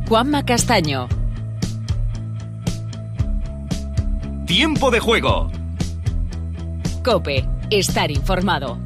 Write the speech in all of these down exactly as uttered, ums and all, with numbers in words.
Juanma Castaño. Tiempo de juego. COPE. Estar informado.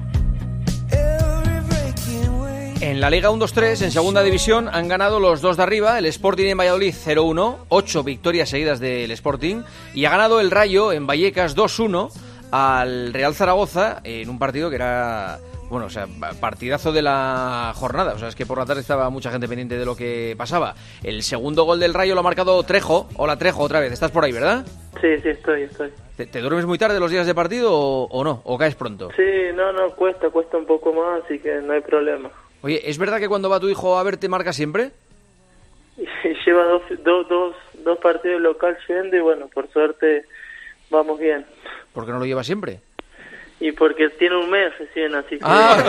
En la Liga uno dos tres, en segunda división, han ganado los dos de arriba, el Sporting en Valladolid cero uno, ocho victorias seguidas del Sporting, y ha ganado el Rayo en Vallecas dos uno al Real Zaragoza en un partido que era, bueno, o sea, partidazo de la jornada. O sea, es que por la tarde estaba mucha gente pendiente de lo que pasaba. El segundo gol del Rayo lo ha marcado Trejo. Hola, Trejo, otra vez. Estás por ahí, ¿verdad? Sí, sí, estoy, estoy. ¿Te, te duermes muy tarde los días de partido o, o no? ¿O caes pronto? Sí, no, no, cuesta, cuesta un poco más, así que no hay problema. Oye, ¿es verdad que cuando va tu hijo a verte marca siempre? Y lleva dos, dos, dos, dos partidos local yendo y bueno, por suerte vamos bien. ¿Por qué no lo lleva siempre? Y porque tiene un mes recién, así que... Ah.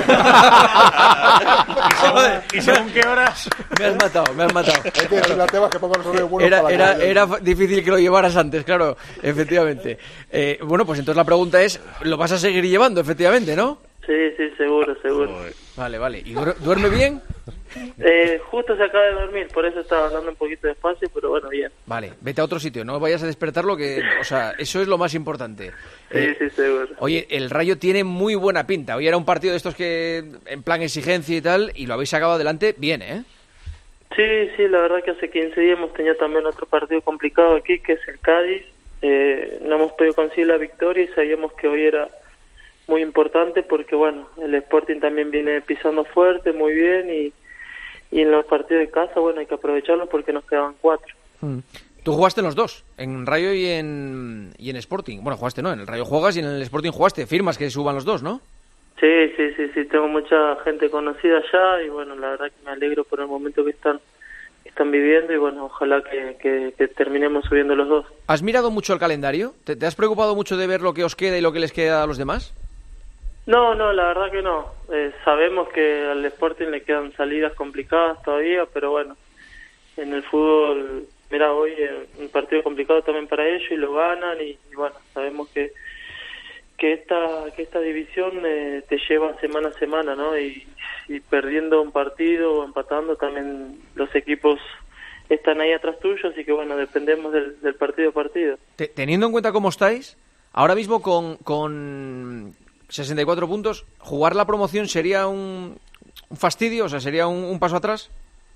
¿Y según qué horas? Me has matado, me has matado. Hay que decirle a Tebas que ponga los horarios buenos Era, para era, que- era difícil que lo llevaras antes, claro, efectivamente. Eh, bueno, pues entonces la pregunta es, ¿lo vas a seguir llevando, efectivamente, no? Sí, sí, seguro, seguro. Vale, vale. ¿Y duer- duerme bien? Eh, justo se acaba de dormir, por eso estaba hablando un poquito despacio, pero bueno, bien. Vale, vete a otro sitio, no vayas a despertarlo, que, o sea, eso es lo más importante. Sí, Eh, sí, seguro. Oye, el Rayo tiene muy buena pinta. Hoy era un partido de estos que, en plan exigencia y tal, y lo habéis sacado adelante bien, ¿eh? Sí, sí, la verdad que hace quince días hemos tenido también otro partido complicado aquí, que es el Cádiz. Eh, no hemos podido conseguir la victoria y sabíamos que hoy era muy importante porque, bueno, el Sporting también viene pisando fuerte, muy bien, y, y en los partidos de casa, bueno, hay que aprovecharlos porque nos quedaban cuatro. Tú jugaste en los dos, en Rayo y en, y en Sporting. Bueno, jugaste, ¿no? En el Rayo juegas y en el Sporting jugaste. Firmas que suban los dos, ¿no? Sí, sí, sí, sí, tengo mucha gente conocida allá y, bueno, la verdad que me alegro por el momento que están que están viviendo y, bueno, ojalá que, que, que terminemos subiendo los dos. ¿Has mirado mucho el calendario? ¿Te, te has preocupado mucho de ver lo que os queda y lo que les queda a los demás? No, no, la verdad que no. Eh, sabemos que al Sporting le quedan salidas complicadas todavía, pero bueno, en el fútbol, mira, hoy eh, un partido complicado también para ellos y lo ganan y, y bueno, sabemos que que esta que esta división eh, te lleva semana a semana, ¿no? Y, y perdiendo un partido o empatando también los equipos están ahí atrás tuyo, así que bueno, dependemos del, del partido a partido. Te- teniendo en cuenta cómo estáis, ahora mismo con, con sesenta y cuatro puntos, ¿jugar la promoción sería un, un fastidio? O sea, ¿sería un, un paso atrás?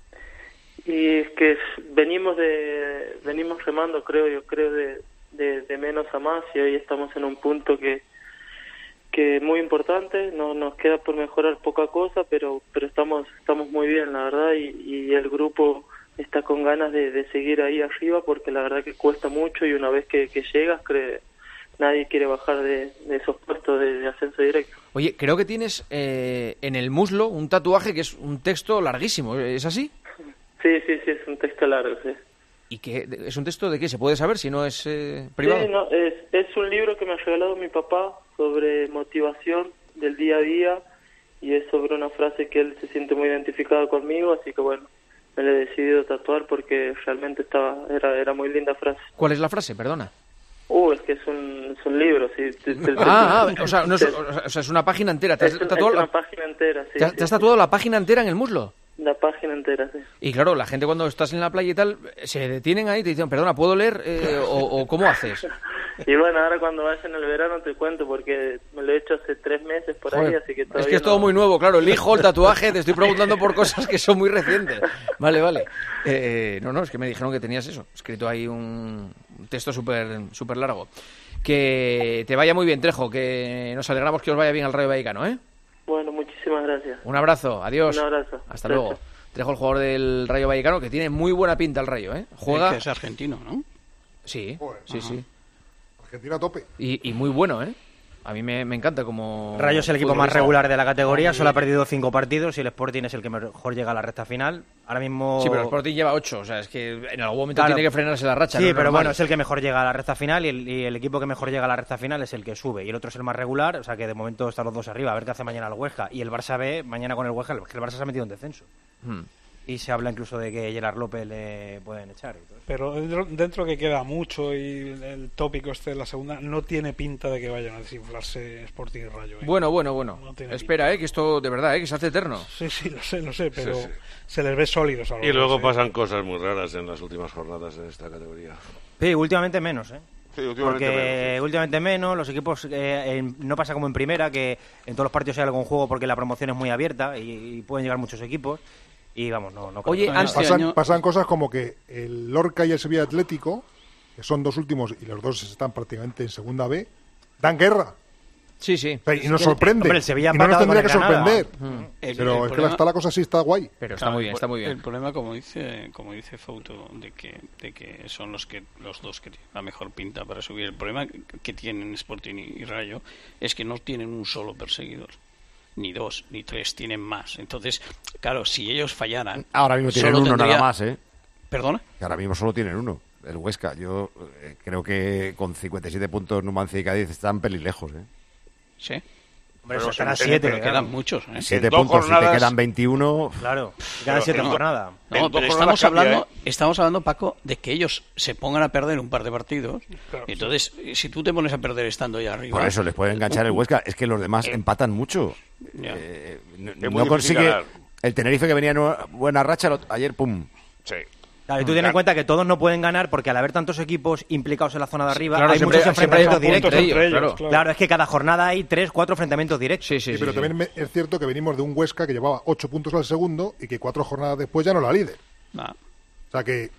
Y es que venimos de venimos remando, creo yo, creo de, de, de menos a más y hoy estamos en un punto que que es muy importante. No nos queda por mejorar poca cosa, pero pero estamos estamos muy bien, la verdad, y, y el grupo está con ganas de, de seguir ahí arriba porque la verdad que cuesta mucho y una vez que, que llegas, cree, nadie quiere bajar de, de esos puestos de, de ascenso directo. Oye, creo que tienes eh, en el muslo un tatuaje que es un texto larguísimo, ¿es así? Sí, sí, sí, es un texto largo, sí. ¿Y qué, es un texto de qué? ¿Se puede saber si no es eh, privado? Sí, no, es, es un libro que me ha regalado mi papá sobre motivación del día a día y es sobre una frase que él se siente muy identificado conmigo, así que bueno, me la he decidido tatuar porque realmente estaba era era muy linda frase. ¿Cuál es la frase? Perdona. Uh, es que es un, es un libro, sí. Te- te- Ah, te- ah, o sea, no es, o sea, es una página entera. ¿Te has, es, un- tatuado es una la, página entera, sí. te has- sí, te has sí. tatuado la página entera en el muslo? La página entera, sí. Y claro, la gente cuando estás en la playa y tal, se detienen ahí y te dicen, perdona, ¿puedo leer? Eh, o, ¿O cómo haces? Y bueno, ahora cuando vaya en el verano te cuento porque me lo he hecho hace tres meses por ahí, Joder, así que todavía es que es todo no- muy nuevo, claro, elijo el tatuaje, te estoy preguntando por cosas que son muy recientes. Vale, vale. Eh, no, no, es que me dijeron que tenías eso, escrito ahí un texto súper súper largo. Que te vaya muy bien, Trejo, que nos alegramos que os vaya bien al Rayo Vallecano, ¿eh? Bueno, muchísimas gracias. Un abrazo, adiós. Un abrazo. Hasta Chao, luego. chao. Trejo, el jugador del Rayo Vallecano, que tiene muy buena pinta el Rayo, ¿eh? Juega... Es que es argentino, ¿no? Sí, Joder, sí, ajá. sí. Argentina a tope. Y, y muy bueno, ¿eh? A mí me, me encanta como... Rayo es el equipo más futbolista. regular de la categoría, solo ha perdido cinco partidos y el Sporting es el que mejor llega a la recta final. Ahora mismo... Sí, pero el Sporting lleva ocho, o sea, es que en algún momento Claro. tiene que frenarse la racha. Sí, ¿no? Es pero normal. bueno, es el que mejor llega a la recta final y el, y el equipo que mejor llega a la recta final es el que sube y el otro es el más regular, o sea que de momento están los dos arriba, a ver qué hace mañana el Huesca. Y el Barça B, mañana con el Huesca, el, el Barça se ha metido en descenso. Hmm. Y se habla incluso de que Gerard López le pueden echar. Y todo eso. Pero dentro, dentro que queda mucho y el tópico este de la segunda, no tiene pinta de que vayan a desinflarse Sporting y Rayo. ¿eh? Bueno, bueno, bueno. No tiene Espera, pinta. eh, que esto de verdad, eh, que se hace eterno. Sí, sí, lo sé, lo sé, pero Sí, sí. se les ve sólidos. A los Y luego dos, ¿eh? pasan cosas muy raras en las últimas jornadas en esta categoría. Sí, últimamente menos, ¿eh? Sí, últimamente Porque menos, sí. últimamente menos, los equipos eh, en- no pasa como en primera, que en todos los partidos hay algún juego porque la promoción es muy abierta y, y pueden llegar muchos equipos. Y vamos, no, no creo Oye, que- antes- Este Pasan, año- pasan cosas como que el Lorca y el Sevilla Atlético, que son dos últimos y los dos están prácticamente en segunda B, dan guerra. Sí, sí. O sea, y nos que- sorprende. hombre, el Sevilla ha y no nos empatado tendría que con el Granada. sorprender. El- Pero el es que problema- está la cosa así, está guay. Pero está Claro, muy bien, está muy El bien. problema, como dice, como dice Fouto, de que, de que son los que los dos que tienen la mejor pinta para subir. El problema que tienen Sporting y Rayo es que no tienen un solo perseguidor, ni dos, ni tres, tienen más. Entonces, claro, si ellos fallaran, Ahora mismo tienen solo uno tendría- nada más, ¿eh? ¿Perdona? Que ahora mismo solo tienen uno, el Huesca. Yo eh, creo que con cincuenta y siete puntos Numancia y Cádiz están pelilejos, ¿eh? Sí. Hombre, Pero eso estará en- en- siete. Pero claro. quedan muchos, ¿eh? Siete dos puntos, si te jornadas- quedan veintiuno... Claro, quedan Pero siete en do- jornadas. en No, dos pero jornadas estamos cambia, hablando, ¿eh? estamos hablando, Paco, de que ellos se pongan a perder un par de partidos. Claro, Y entonces, si tú te pones a perder estando ahí arriba... Por eso les puede enganchar el Huesca. Es que los demás empatan mucho. Ya. Eh, no Es muy no difícil consigue... ganar. El Tenerife, que venía en una buena racha, lo- ayer, pum. Sí. Claro, y tú ten en cuenta que todos no pueden ganar porque al haber tantos equipos implicados en la zona de arriba, Claro, hay siempre- muchos siempre hay enfrentamientos puntos directos. entre ellos, claro. Claro, es que cada jornada hay tres, cuatro enfrentamientos directos. Sí, sí, Sí, sí. pero sí. también me- es cierto que venimos de un Huesca que llevaba ocho puntos al segundo y que cuatro jornadas después ya no la líder. Nah. O sea que,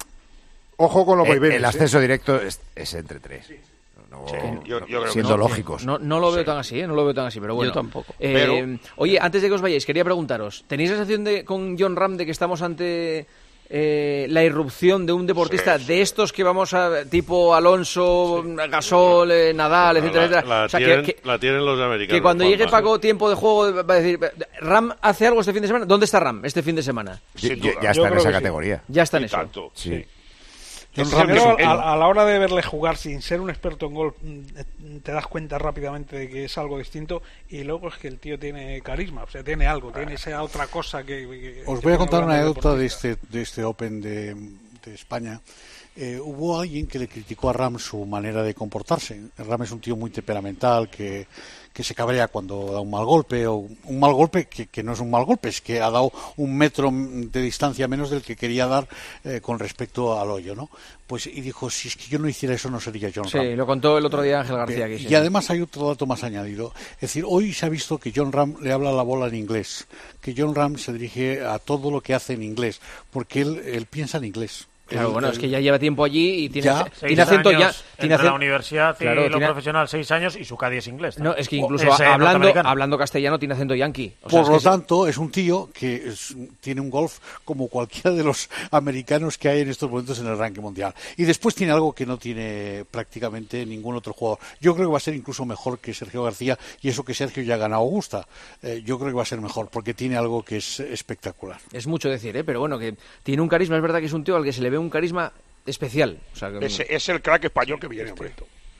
ojo con los Eh, vaivenes. el ¿eh? ascenso directo es, es entre tres. No- Yo- yo creo que siendo no. lógicos. No, no lo veo tan así, ¿eh? No lo veo tan así, pero bueno. Yo tampoco. Eh, Pero- Oye, antes de que os vayáis, quería preguntaros, ¿tenéis la sensación de, con John Ram de que estamos ante eh, la irrupción de un deportista Sí, sí. de estos que vamos a, tipo Alonso, Gasol, eh, Nadal, etcétera, la, etcétera? la O sea, que- tienen, que, la tienen los americanos. que cuando Juanma. llegue Paco tiempo de juego va a decir, ¿Ram hace algo este fin de semana? ¿Dónde está Ram este fin de semana? Ya- Sin ya, duda. ya Yo está en creo esa que sí. categoría. Ya está en Y eso. tanto. Sí. John Es- Ramiro, es- a, a la hora de verle jugar sin ser un experto en golf, mm, te das cuenta rápidamente de que es algo distinto y luego es que el tío tiene carisma, o sea, tiene algo, tiene esa otra cosa que... que- Os que voy a tiene contar una grandes anécdota de deportistas. este, de este Open de, de España. Eh, hubo alguien que le criticó a Ram su manera de comportarse. Ram es un tío muy temperamental, que, que se cabrea cuando da un mal golpe, o un mal golpe que, que no es un mal golpe, es que ha dado un metro de distancia menos del que quería dar eh, con respecto al hoyo, ¿no? Pues, y dijo, si es que yo no hiciera eso no sería John Ram. Sí, lo contó el otro día Ángel García. Bien, Aquí, sí. Y además hay otro dato más añadido. Es decir, hoy se ha visto que John Ram le habla a la bola en inglés, que John Ram se dirige a todo lo que hace en inglés, porque él, él piensa en inglés. Claro, Él- bueno, él- es que ya lleva tiempo allí y tiene, Ya. tiene Seis acento años ya. entre Tiene acento, la universidad y Claro, lo tiene- profesional, seis años, y su Caddy es inglés. No, es que O- incluso es, eh, hablando, norteamericano. hablando castellano tiene acento yanqui. O sea, Por es que lo es- tanto, es un tío que es- tiene un golf como cualquiera de los americanos que hay en estos momentos en el ranking mundial. Y después tiene algo que no tiene prácticamente ningún otro jugador. Yo creo que va a ser incluso mejor que Sergio García, y eso que Sergio ya ha ganado Augusta. Eh, yo creo que va a ser mejor, porque tiene algo que es espectacular. Es mucho decir, ¿eh? Pero bueno, que tiene un carisma. Es verdad que es un tío al que se le ve un carisma especial. O sea, que- Es, es el crack español que viene, hombre.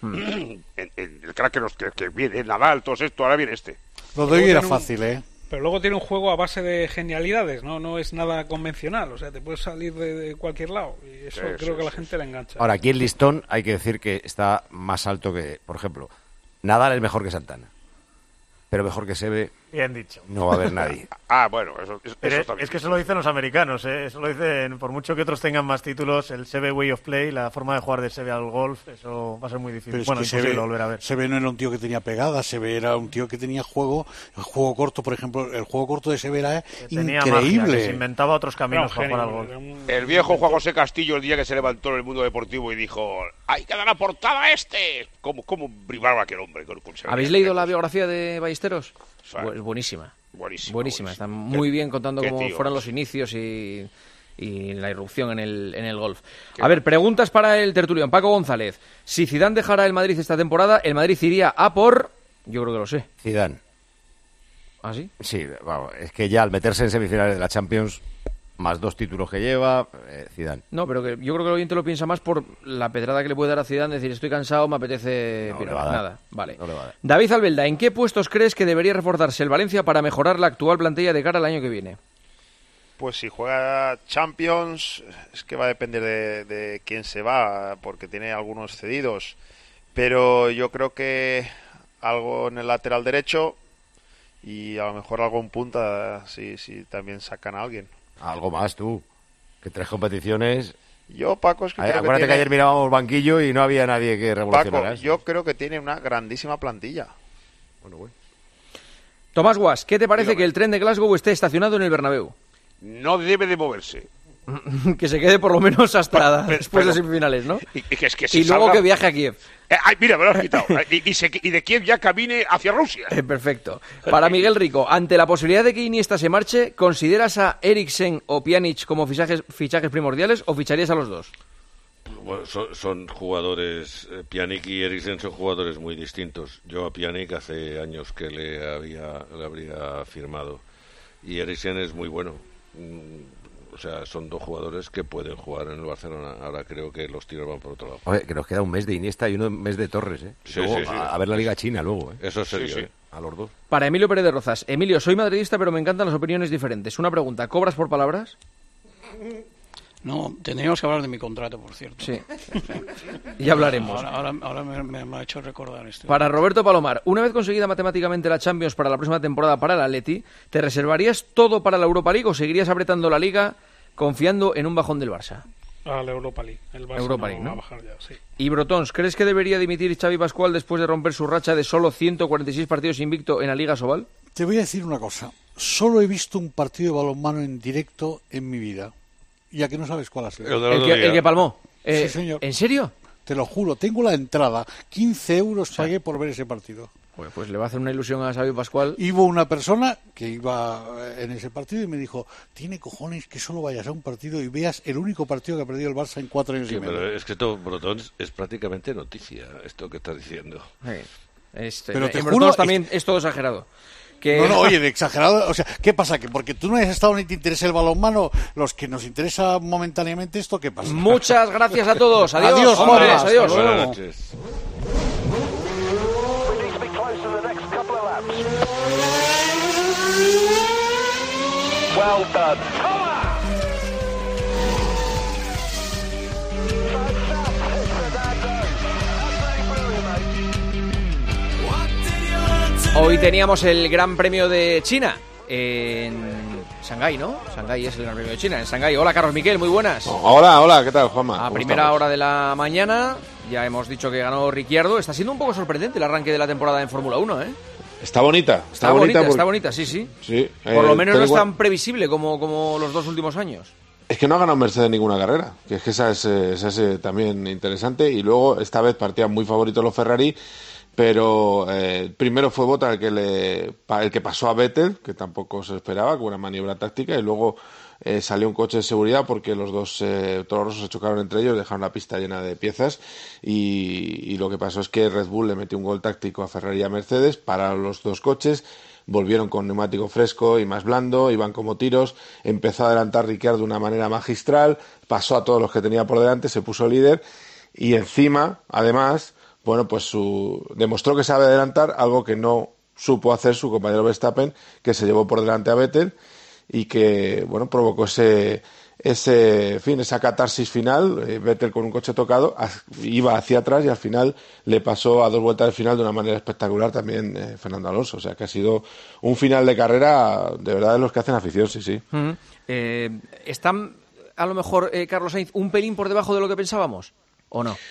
el, el- el crack que, nos, que, que viene, Nadal, todo esto, ahora viene este. Lo de Luego hoy era tiene un- fácil, ¿eh? Pero luego tiene un juego a base de genialidades, ¿no? No es nada convencional, o sea, te puedes salir de, de cualquier lado y eso Sí, creo sí, que a la sí, gente le engancha. Ahora, aquí el listón hay que decir que está más alto que, por ejemplo, Nadal es mejor que Santana. Pero mejor que Seve Bien dicho. no va a haber nadie. Ah, bueno, eso, eso Pero está bien. es que eso lo dicen los americanos, ¿eh? Eso lo dicen, por mucho que otros tengan más títulos, el Seve Way of Play, la forma de jugar de Seve al golf, eso va a ser muy difícil. Pero es Bueno, que imposible Seve, volver a ver. Seve no era un tío que tenía pegada, Seve era un tío que tenía juego, el juego corto, por ejemplo, el juego corto de Seve era Que tenía magia, increíble. que se inventaba otros Era un caminos para jugar al genio, golf. era un- El viejo Juan José Castillo, el día que se levantó en el mundo deportivo y dijo, hay que dar la portada a este. ¿Cómo, cómo brillaba aquel hombre? Con, con ¿Habéis leído la biografía de Ballesteros? Sí. Bu- es buenísima. Buenísimo, Buenísima. Está buenísimo. muy Qué- bien contando qué cómo tío, fueron ¿no? los inicios y, y la irrupción en el, en el golf. A ver, preguntas para el tertulión. Paco González. Si Zidane dejara el Madrid esta temporada, el Madrid iría a por... Yo creo que lo sé. Zidane. ¿Ah, sí? Sí, vamos, es que ya al meterse en semifinales de la Champions, más dos títulos que lleva, eh, Zidane. No, pero que yo creo que el oyente lo piensa más por la pedrada que le puede dar a Zidane, decir estoy cansado, me apetece No pirar. le va a dar. Nada, vale. No le va a dar. David Albelda, ¿en qué puestos crees que debería reforzarse el Valencia para mejorar la actual plantilla de cara al año que viene? Pues si juega Champions, es que va a depender de, de quién se va, porque tiene algunos cedidos. Pero yo creo que algo en el lateral derecho y a lo mejor algo en punta, si, si también sacan a alguien. Algo más tú, que tres competiciones... Yo, Paco, es que Ay, creo acuérdate que, que tiene... ayer mirábamos banquillo y no había nadie que revolucionara. Paco, yo creo que tiene una grandísima plantilla. Bueno, bueno. Tomás Guas, ¿qué te parece que el tren de Glasgow esté estacionado en el Bernabéu? No debe de moverse. Que se quede por lo menos hasta Pero, después pero, de semifinales, ¿no? Y, y que, es que y si luego salga... que viaje a Kiev. Eh, ay, mira, me lo has quitado. y, y, se, y de Kiev ya camine hacia Rusia. Eh, perfecto. Para Miguel Rico, ante la posibilidad de que Iniesta se marche, ¿consideras a Eriksen o Pjanic como fichajes, fichajes primordiales o ficharías a los dos? Bueno, son, son jugadores, eh, Pjanic y Eriksen son jugadores muy distintos. Yo a Pjanic hace años que le había le habría firmado y Eriksen es muy bueno. Mm, o sea, son dos jugadores que pueden jugar en el Barcelona. Ahora creo que los tiros van por otro lado. Oye, que nos queda un mes de Iniesta y un mes de Torres, ¿eh? Sí, luego, sí, sí. A, a ver la Liga China luego, ¿eh? Eso es serio, Sí, sí. ¿eh? A los dos. Para Emilio Pérez de Rozas. Emilio, soy madridista, pero me encantan las opiniones diferentes. Una pregunta, ¿cobras por palabras? No, tendríamos que hablar de mi contrato, por cierto. Sí. Ya hablaremos. Ahora, ahora, ahora me, me, me ha hecho recordar esto. Para Roberto Palomar, una vez conseguida matemáticamente la Champions para la próxima temporada para el Atleti, ¿te reservarías todo para la Europa League o seguirías apretando la Liga confiando en un bajón del Barça? A la Europa League. El Barça Europa no League, va ¿no? a bajar ya, sí. Y Brotons, ¿crees que debería dimitir Xavi Pascual después de romper su racha de solo ciento cuarenta y seis partidos invicto en la Liga Sobal? Te voy a decir una cosa. Solo he visto un partido de balonmano en directo en mi vida. Y a que no sabes cuál ha sido. El que, el que palmó. Eh, sí, señor. ¿En serio? Te lo juro. Tengo la entrada. quince euros pagué por ver ese partido. Pues, pues le va a hacer una ilusión a Xavi Pascual. Y hubo una persona que iba en ese partido y me dijo, tiene cojones que solo vayas a un partido y veas el único partido que ha perdido el Barça en cuatro años Sí, y medio. pero es que esto, Brotons, es prácticamente noticia, esto que estás diciendo. Sí. Este, Pero te en juro, Brotons también es todo exagerado. Que... No, no, oye, de exagerado, o sea, ¿qué pasa? Que porque tú no has estado ni te interesa el balonmano, los que nos interesa momentáneamente esto, ¿qué pasa? Muchas gracias a todos. Adiós, adiós, hombres, Juanma, adiós. hasta luego. Buenas noches. Well done. Hoy teníamos el Gran Premio de China en Shanghái, ¿no? Shanghái es el Gran Premio de China, en Shanghái. Hola, Carlos Miquel, muy buenas. Hola, hola, ¿qué tal, Juanma? A ¿Cómo primera estamos? hora de la mañana, ya hemos dicho que ganó Ricciardo. Está siendo un poco sorprendente el arranque de la temporada en Fórmula uno, ¿eh? Está bonita. Está, Está bonita, porque- está bonita, sí, sí. Sí, Por eh, lo menos pero no es igual- tan previsible como, como los dos últimos años. Es que no ha ganado Mercedes ninguna carrera, que es que esa es, eh, esa es eh, también interesante. Y luego, esta vez partían muy favoritos los Ferrari, pero eh, primero fue Bottas el que, le, pa- el que pasó a Vettel, que tampoco se esperaba, con una maniobra táctica, y luego eh, salió un coche de seguridad porque los dos eh, toros se chocaron entre ellos, dejaron la pista llena de piezas, y, y lo que pasó es que Red Bull le metió un gol táctico a Ferrari y a Mercedes, pararon los dos coches, volvieron con neumático fresco y más blando, iban como tiros, empezó a adelantar Ricciardo de una manera magistral, pasó a todos los que tenía por delante, se puso líder y encima, además, bueno, pues su, demostró que sabe adelantar, algo que no supo hacer su compañero Verstappen, que se llevó por delante a Vettel y que, bueno, provocó ese, ese en fin, esa catarsis final. eh, Vettel con un coche tocado a- iba hacia atrás y al final le pasó a dos vueltas del final de una manera espectacular también eh, Fernando Alonso. O sea que ha sido un final de carrera de verdad de los que hacen afición, sí, sí. Ujú. Eh, ¿Están a lo mejor, eh, Carlos Sainz, un pelín por debajo de lo que pensábamos? ¿O no?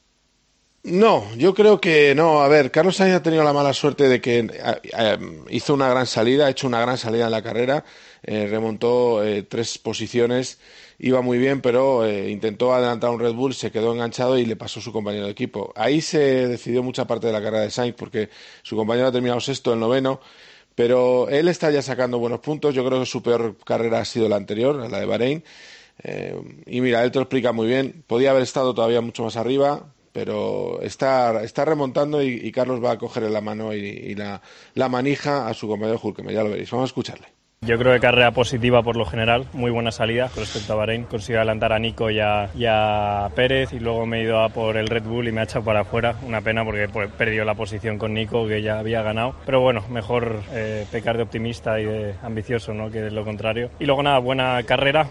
No, yo creo que no. A ver, Carlos Sainz ha tenido la mala suerte de que eh, eh, hizo una gran salida, ha hecho una gran salida en la carrera, eh, remontó eh, tres posiciones, iba muy bien, pero eh, intentó adelantar a un Red Bull, se quedó enganchado y le pasó su compañero de equipo. Ahí se decidió mucha parte de la carrera de Sainz porque su compañero ha terminado sexto, el noveno, pero él está ya sacando buenos puntos. Yo creo que su peor carrera ha sido la anterior, la de Bahrein. Eh, y mira, él te lo explica muy bien. Podía haber estado todavía mucho más arriba, pero está, está remontando y, y Carlos va a cogerle la mano y, y la, la manija a su compañero Hülkenberg, ya lo veréis. Vamos a escucharle. Yo creo que carrera positiva por lo general, muy buena salida con respecto a Bahrein. Consigo adelantar a Nico y a, y a Pérez y luego me he ido a por el Red Bull y me ha echado para afuera. Una pena porque he perdido la posición con Nico, que ya había ganado. Pero bueno, mejor eh, pecar de optimista y de ambicioso, ¿no?, que lo contrario. Y luego nada, buena carrera.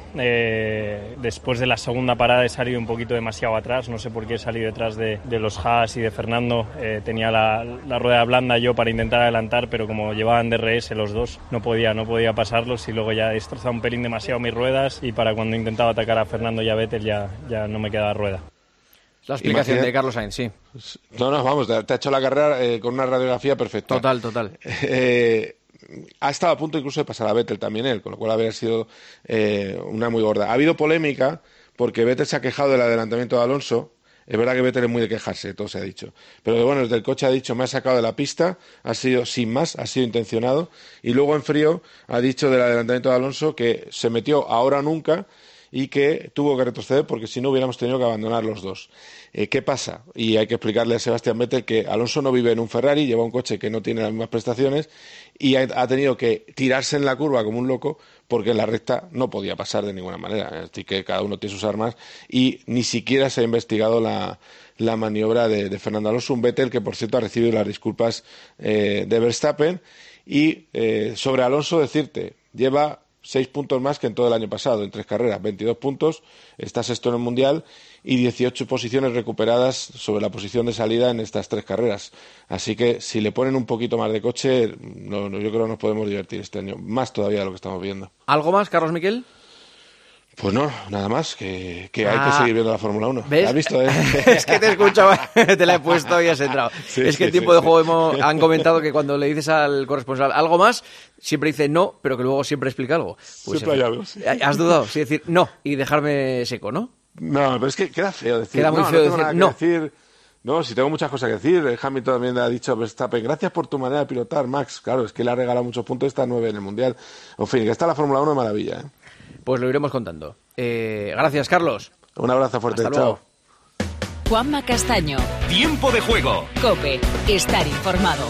Eh, después de la segunda parada he salido un poquito demasiado atrás. No sé por qué he salido detrás de, de los Haas y de Fernando. Eh, tenía la, la rueda blanda yo para intentar adelantar, pero como llevaban D R S los dos, no podía, no podía pasarlos y luego ya he destrozado un pelín demasiado mis ruedas y para cuando intentaba atacar a Fernando y a Vettel ya, ya no me quedaba rueda. La explicación Imagina... de Carlos Sainz, sí. No, no, vamos, te ha hecho la carrera eh, con una radiografía perfecta. Total, total. Eh, ha estado a punto incluso de pasar a Vettel también él, con lo cual habría sido eh, una muy gorda. Ha habido polémica porque Vettel se ha quejado del adelantamiento de Alonso. Es verdad que Vettel es muy de quejarse, todo se ha dicho. Pero bueno, desde el coche ha dicho, me ha sacado de la pista, ha sido sin más, ha sido intencionado. Y luego en frío ha dicho del adelantamiento de Alonso que se metió ahora o nunca y que tuvo que retroceder porque si no hubiéramos tenido que abandonar los dos. Eh, ¿Qué pasa? Y hay que explicarle a Sebastián Vettel que Alonso no vive en un Ferrari, lleva un coche que no tiene las mismas prestaciones y ha, ha tenido que tirarse en la curva como un loco porque en la recta no podía pasar de ninguna manera. Así que cada uno tiene sus armas y ni siquiera se ha investigado la, la maniobra de, de Fernando Alonso, un Vettel que por cierto ha recibido las disculpas eh, de Verstappen. Y eh, sobre Alonso decirte, lleva seis puntos más que en todo el año pasado, en tres carreras, veintidós puntos, está sexto en el Mundial y dieciocho posiciones recuperadas sobre la posición de salida en estas tres carreras. Así que si le ponen un poquito más de coche, no, no, yo creo que nos podemos divertir este año, más todavía de lo que estamos viendo. ¿Algo más, Carlos Miquel? Pues no, nada más, que, que ah, hay que seguir viendo la Fórmula uno. ¿Ves? ¿Has visto? Eh? Es que te escuchaba, te la he puesto y has entrado. Sí, es que sí, el tiempo sí, de juego sí. hemos, han comentado que cuando le dices al corresponsal algo más, siempre dice no, pero que luego siempre explica algo. Pues siempre hay algo, sí. Has dudado, sí, decir no y dejarme seco, ¿no? No, pero es que queda feo decir. Queda muy no, feo no tengo decir nada que no. decir. No, si tengo muchas cosas que decir. Hamilton también ha dicho a Verstappen, gracias por tu manera de pilotar, Max. Claro, es que le ha regalado muchos puntos, está nueve en el Mundial. En fin, que está la Fórmula uno de maravilla, ¿eh? Pues lo iremos contando. Eh, gracias, Carlos. Un abrazo fuerte, Hasta chao. luego. Juanma Castaño. Tiempo de juego. COPE. Estar informado.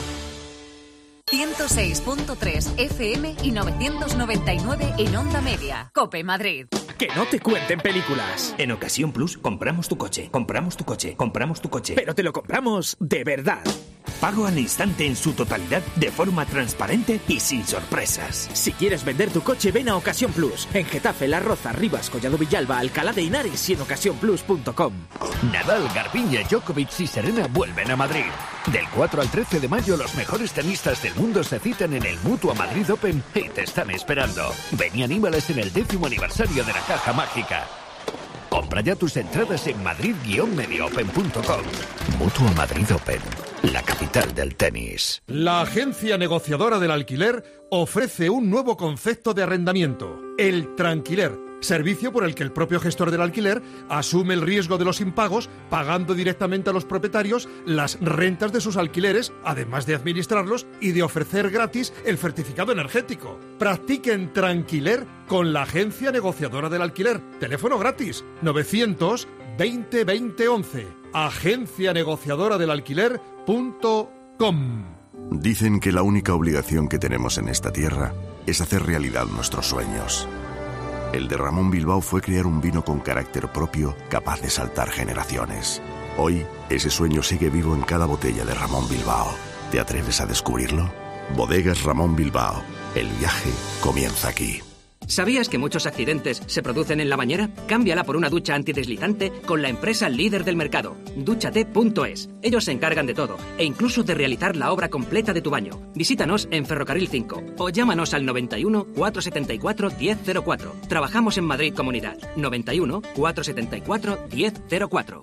ciento seis punto tres F M y novecientos noventa y nueve en Onda Media. COPE Madrid. Que no te cuenten películas. En Ocasión Plus compramos tu coche, compramos tu coche, compramos tu coche. Pero te lo compramos de verdad. Pago al instante en su totalidad de forma transparente y sin sorpresas. Si quieres vender tu coche, ven a Ocasión Plus. En Getafe, La Roza, Rivas, Collado Villalba, Alcalá de Henares y en ocasión plus punto com. Nadal, Garbiñe, Djokovic y Serena vuelven a Madrid. Del cuatro al trece de mayo, los mejores tenistas del mundo se citan en el Mutua Madrid Open y te están esperando. Ven y anímales en el décimo aniversario de la Caja Mágica. Compra ya tus entradas en madrid guion medio open punto com. Mutua Madrid Open, la capital del tenis. La agencia negociadora del alquiler ofrece un nuevo concepto de arrendamiento, el tranquiler, servicio por el que el propio gestor del alquiler asume el riesgo de los impagos, pagando directamente a los propietarios las rentas de sus alquileres, además de administrarlos y de ofrecer gratis el certificado energético. Practiquen tranquiler con la agencia negociadora del alquiler. Teléfono gratis, novecientos veinte veinte once. agencia negociadora del alquiler punto com. Dicen que la única obligación que tenemos en esta tierra es hacer realidad nuestros sueños. El de Ramón Bilbao fue crear un vino con carácter propio, capaz de saltar generaciones. Hoy, ese sueño sigue vivo en cada botella de Ramón Bilbao. ¿Te atreves a descubrirlo? Bodegas Ramón Bilbao. El viaje comienza aquí. ¿Sabías que muchos accidentes se producen en la bañera? Cámbiala por una ducha antideslizante con la empresa líder del mercado, dúchate punto es. Ellos se encargan de todo e incluso de realizar la obra completa de tu baño. Visítanos en Ferrocarril cinco o llámanos al noventa y uno, cuatrocientos setenta y cuatro, diez cero cuatro. Trabajamos en Madrid Comunidad. noventa y uno, cuatrocientos setenta y cuatro, diez cero cuatro.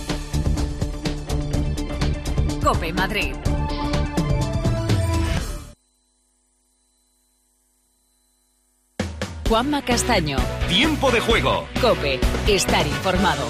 COPE Madrid. Juanma Castaño. Tiempo de juego. COPE. Estar informado.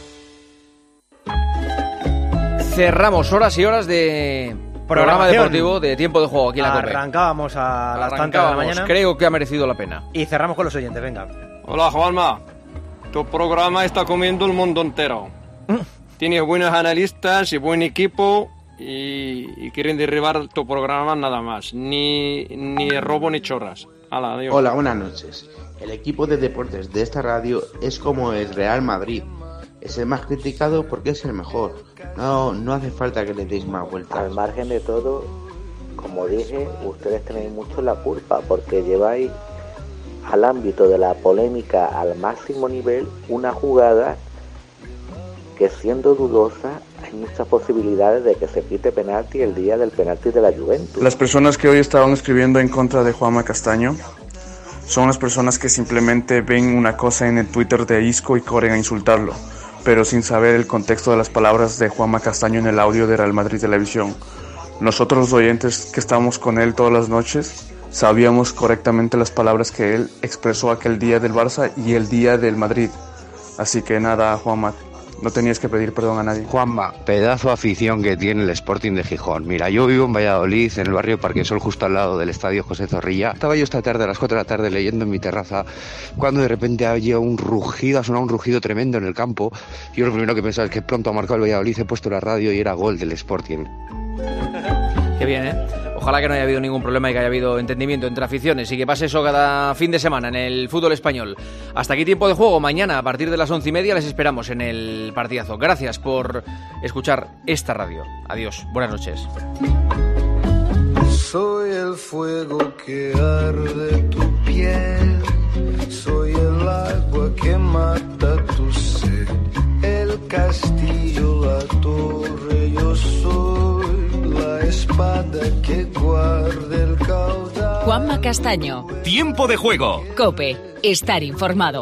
Cerramos horas y horas de programa deportivo de Tiempo de Juego aquí en la COPE. Arrancábamos a las tantas de la mañana. Creo que ha merecido la pena. Y cerramos con los oyentes, venga. Hola, Juanma. Tu programa está comiendo el mundo entero. Tienes buenos analistas y buen equipo y, y quieren derribar tu programa nada más. Ni, ni robo ni chorras. Hala, adiós. Hola, buenas noches. El equipo de deportes de esta radio es como el Real Madrid. Es el más criticado porque es el mejor. No, no hace falta que le deis más vueltas. Al margen de todo, como dije, ustedes tenéis mucho la culpa porque lleváis al ámbito de la polémica al máximo nivel una jugada que, siendo dudosa, hay muchas posibilidades de que se pite penalti el día del penalti de la Juventus. Las personas que hoy estaban escribiendo en contra de Juanma Castaño son las personas que simplemente ven una cosa en el Twitter de Isco y corren a insultarlo, pero sin saber el contexto de las palabras de Juanma Castaño en el audio de Real Madrid Televisión. Nosotros los oyentes que estamos con él todas las noches sabíamos correctamente las palabras que él expresó aquel día del Barça y el día del Madrid. Así que nada, Juanma, no tenías que pedir perdón a nadie. Juanma, pedazo de afición que tiene el Sporting de Gijón. Mira, yo vivo en Valladolid, en el barrio Parquesol, justo al lado del estadio José Zorrilla. Estaba yo esta tarde a las cuatro de la tarde leyendo en mi terraza, cuando de repente había un rugido, ha sonado un rugido tremendo en el campo. Yo lo primero que pensaba es que pronto ha marcado el Valladolid, he puesto la radio y era gol del Sporting. Qué bien, ¿eh? Ojalá que no haya habido ningún problema y que haya habido entendimiento entre aficiones y que pase eso cada fin de semana en el fútbol español. Hasta aquí tiempo de juego. Mañana a partir de las once y media les esperamos en el partidazo. Gracias por escuchar esta radio. Adiós. Buenas noches. Soy el fuego que arde tu piel. Soy el agua que mata tu sed. El castillo, la torre, yo soy la espada que guarda el caudal. Juanma Castaño. Tiempo de juego. COPE. Estar informado.